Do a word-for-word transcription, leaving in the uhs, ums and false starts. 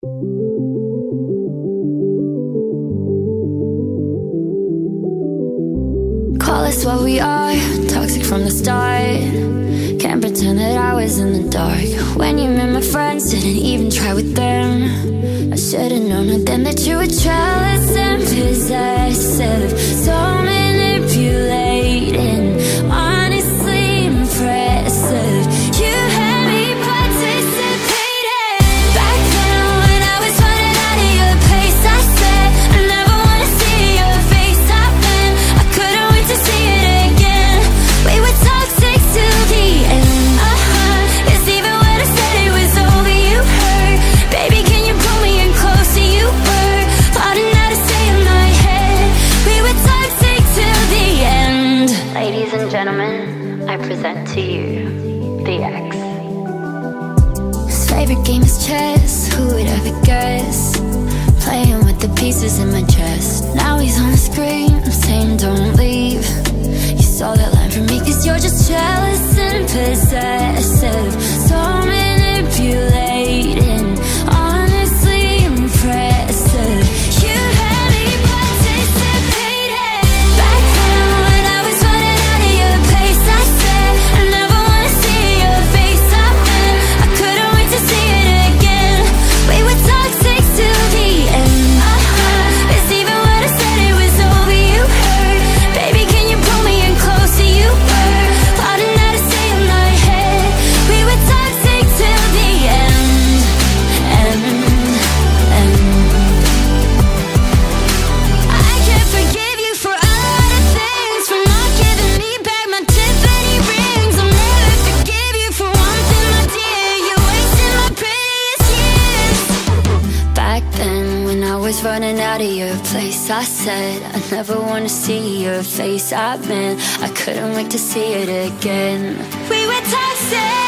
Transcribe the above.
Call us what we are, toxic from the start. Can't pretend that I was in the dark. When you met my friends, didn't even try with them. I should've known right then that you were jealous and possessive, so manipulating, honestly impressive. You had me participating. Back then when I was running out of your place, I said I never wanna see your face. I've been, I couldn't wait to see it again. We were toxic till the end. Uh-huh, it's even when I said it was over, you hurt. Baby, can you pull me in closer? You were plotting how to stay in my head. We were toxic till the end. Ladies and gentlemen, I present to you the X. His favorite game is chess, who would ever guess? Playing with the pieces in my chest. Now he's on the screen, I'm saying don't leave. You saw that line from me cause you're just jealous and possessive, so manipulating, honestly impressive. You had me participating. Back then when I was running out of your place, I said I never wanna see your face. I've been, I couldn't wait to see it again. We were toxic till the end. Uh-huh, it's even when I said it was over, you hurt. Baby, can you pull me in closer? You were plotting how to stay in my head. We were toxic till the end. End, end. I can't forgive you for a lot of things, for not giving me back my Tiffany rings. I'll never forgive you for one thing, my dear. You wasted my prettiest years. Back then when I was running out of your place, I said I never wanna see your face. I meant I couldn't wait to see it again. We were toxic.